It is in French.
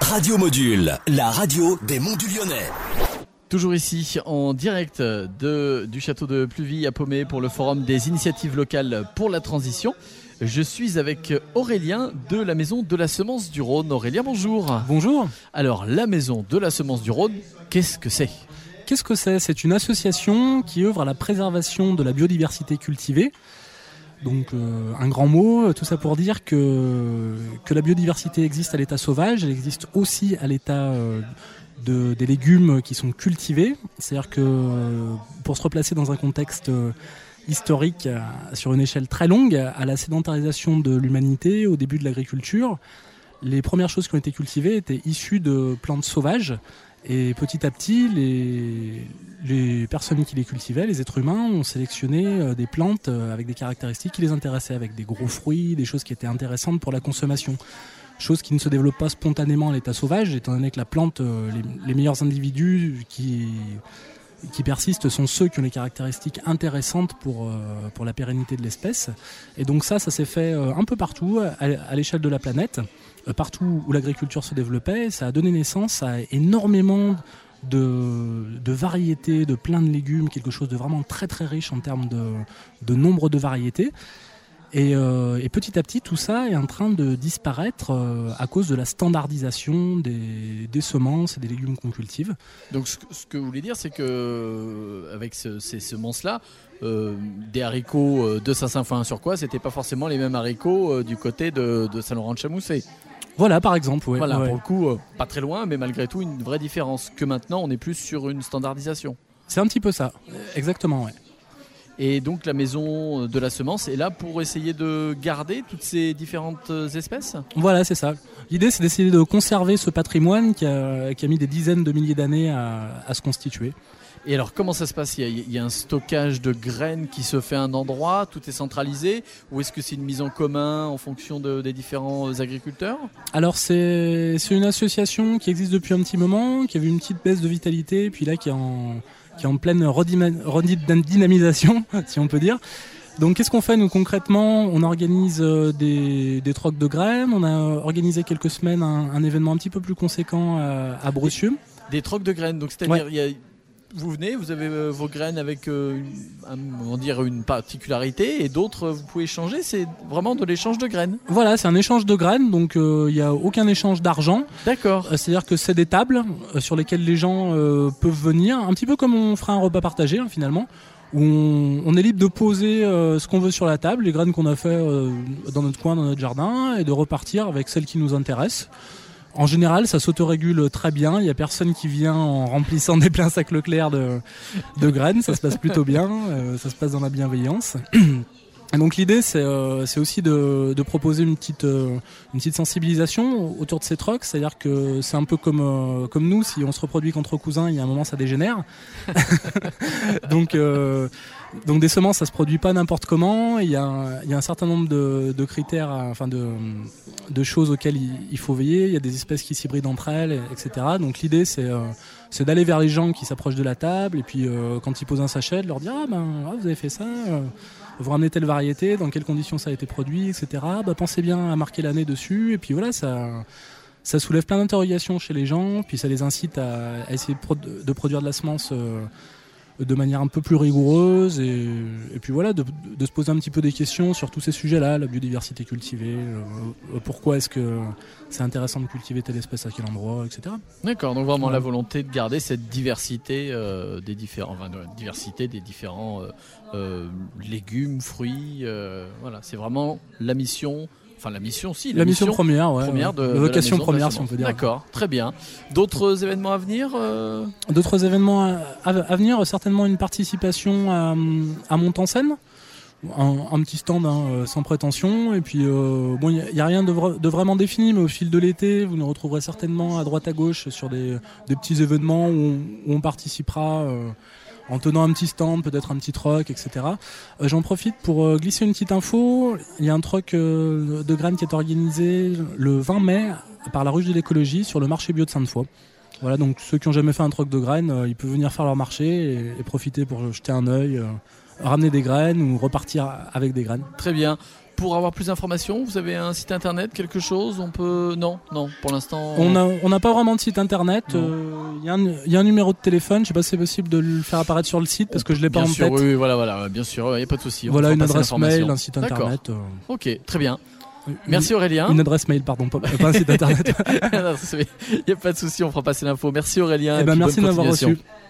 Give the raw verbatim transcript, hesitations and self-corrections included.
Radio Module, la radio des Monts du Lyonnais. Toujours ici, en direct de, du château de Pluvy à Paumé pour le forum des initiatives locales pour la transition. Je suis avec Aurélien de la Maison de la Semence du Rhône. Aurélien, bonjour. Bonjour. Alors, la Maison de la Semence du Rhône, qu'est-ce que c'est ? Qu'est-ce que c'est ? C'est une association qui œuvre à la préservation de la biodiversité cultivée. Donc euh, un grand mot, tout ça pour dire que, que la biodiversité existe à l'état sauvage, elle existe aussi à l'état euh, de, des légumes qui sont cultivés. C'est-à-dire que euh, pour se replacer dans un contexte euh, historique euh, sur une échelle très longue, à la sédentarisation de l'humanité, au début de l'agriculture, les premières choses qui ont été cultivées étaient issues de plantes sauvages. Et petit à petit, les, les personnes qui les cultivaient, les êtres humains, ont sélectionné des plantes avec des caractéristiques qui les intéressaient, avec des gros fruits, des choses qui étaient intéressantes pour la consommation. Chose qui ne se développe pas spontanément à l'état sauvage, étant donné que la plante, les, les meilleurs individus qui, qui persistent sont ceux qui ont les caractéristiques intéressantes pour, pour la pérennité de l'espèce. Et donc ça, ça s'est fait un peu partout, à, à l'échelle de la planète. Partout où l'agriculture se développait, ça a donné naissance à énormément de, de variétés, de plein de légumes, quelque chose de vraiment très très riche en termes de, de nombre de variétés. Et, euh, et petit à petit, tout ça est en train de disparaître euh, à cause de la standardisation des, des semences et des légumes qu'on cultive. Donc ce que, ce que vous voulez dire, c'est que avec ce, ces semences-là, euh, des haricots de Saint-Symphorien-sur-Coise, c'était pas forcément les mêmes haricots euh, du côté de, de Saint-Laurent-de-Chamousset. Voilà, par exemple. Ouais, voilà, ouais. Pour le coup, euh, pas très loin, mais malgré tout, une vraie différence. Que maintenant, on est plus sur une standardisation. C'est un petit peu ça, exactement, ouais. Et donc la Maison de la Semence est là pour essayer de garder toutes ces différentes espèces ? Voilà, c'est ça. L'idée, c'est d'essayer de conserver ce patrimoine qui a, qui a mis des dizaines de milliers d'années à, à se constituer. Et alors, comment ça se passe ? il y, a, il y a un stockage de graines qui se fait à un endroit, tout est centralisé ? Ou est-ce que c'est une mise en commun en fonction de, des différents agriculteurs ? Alors, c'est, c'est une association qui existe depuis un petit moment, qui a vu une petite baisse de vitalité, puis là, qui est en... qui est en pleine redynamisation, si on peut dire. Donc qu'est-ce qu'on fait nous concrètement ? On organise des, des trocs de graines, on a organisé quelques semaines un, un événement un petit peu plus conséquent à, à Brussieux. Des, des trocs de graines, donc c'est-à-dire ouais. il y a, vous venez, vous avez euh, vos graines avec euh, une, un, on va dire une particularité et d'autres vous pouvez échanger, c'est vraiment de l'échange de graines. Voilà, c'est un échange de graines, donc il euh, n'y a aucun échange d'argent. D'accord. Euh, c'est-à-dire que c'est des tables euh, sur lesquelles les gens euh, peuvent venir, un petit peu comme on ferait un repas partagé hein, finalement, où on, on est libre de poser euh, ce qu'on veut sur la table, les graines qu'on a fait euh, dans notre coin, dans notre jardin, et de repartir avec celles qui nous intéressent. En général, ça s'autorégule très bien. Il n'y a personne qui vient en remplissant des pleins sacs Leclerc de, de graines. Ça se passe plutôt bien. Euh, ça se passe dans la bienveillance. Et donc l'idée, c'est, euh, c'est aussi de, de proposer une petite, euh, une petite sensibilisation autour de ces trocs. C'est-à-dire que c'est un peu comme, euh, comme nous. Si on se reproduit qu'entre cousins, il y a un moment, ça dégénère. donc... Euh, Donc des semences, ça se produit pas n'importe comment. Il y a un, il y a un certain nombre de, de critères, enfin de, de choses auxquelles il, il faut veiller. Il y a des espèces qui s'hybrident entre elles, et cetera. Donc l'idée, c'est, euh, c'est d'aller vers les gens qui s'approchent de la table et puis euh, quand ils posent un sachet, de leur dire ah ben ah, vous avez fait ça, euh, vous ramenez telle variété, dans quelles conditions ça a été produit, et cetera. Bah, pensez bien à marquer l'année dessus et puis voilà ça. Ça soulève plein d'interrogations chez les gens, puis ça les incite à, à essayer de, pro- de produire de la semence. Euh, de manière un peu plus rigoureuse et, et puis voilà de, de se poser un petit peu des questions sur tous ces sujets-là, la biodiversité cultivée, euh, pourquoi est-ce que c'est intéressant de cultiver telle espèce à quel endroit, et cetera. D'accord, donc vraiment ouais. La volonté de garder cette diversité euh, des différents, enfin, de, diversité des différents euh, euh, légumes, fruits, euh, voilà, c'est vraiment la mission. Enfin, la mission, si. La, la mission, mission première, ouais. Première de, la vocation de la première, si on peut dire. D'accord, très bien. D'autres événements à venir euh... D'autres événements à, à, à venir, certainement une participation à, à Monte-en-Seine. Un, un petit stand hein, sans prétention. Et puis, euh, bon, il n'y a, a rien de, vra- de vraiment défini, mais au fil de l'été, vous nous retrouverez certainement à droite à gauche sur des, des petits événements où on, où on participera. Euh, en tenant un petit stand, peut-être un petit troc, et cetera. Euh, j'en profite pour euh, glisser une petite info. Il y a un troc euh, de graines qui est organisé le vingt mai par la Ruche de l'écologie sur le marché bio de Sainte-Foy. Voilà, donc ceux qui n'ont jamais fait un troc de graines, euh, ils peuvent venir faire leur marché et, et profiter pour jeter un œil, euh, ramener des graines ou repartir avec des graines. Très bien. pour avoir plus d'informations, vous avez un site internet, quelque chose? On peut... Non, non, pour l'instant... On n'a on a pas vraiment de site internet. Il euh, y, y a un numéro de téléphone. Je sais pas si c'est possible de le faire apparaître sur le site parce que je l'ai pas bien en sûr, tête. Oui, oui, voilà, voilà, bien sûr, il n'y a pas de souci. Voilà, une adresse mail, un site internet. Euh... Ok, très bien. Une, Merci Aurélien. Une adresse mail, pardon, pas, pas un site internet. Il n'y a pas de souci, on fera passer l'info. Merci Aurélien. Eh ben, merci de m'avoir reçu.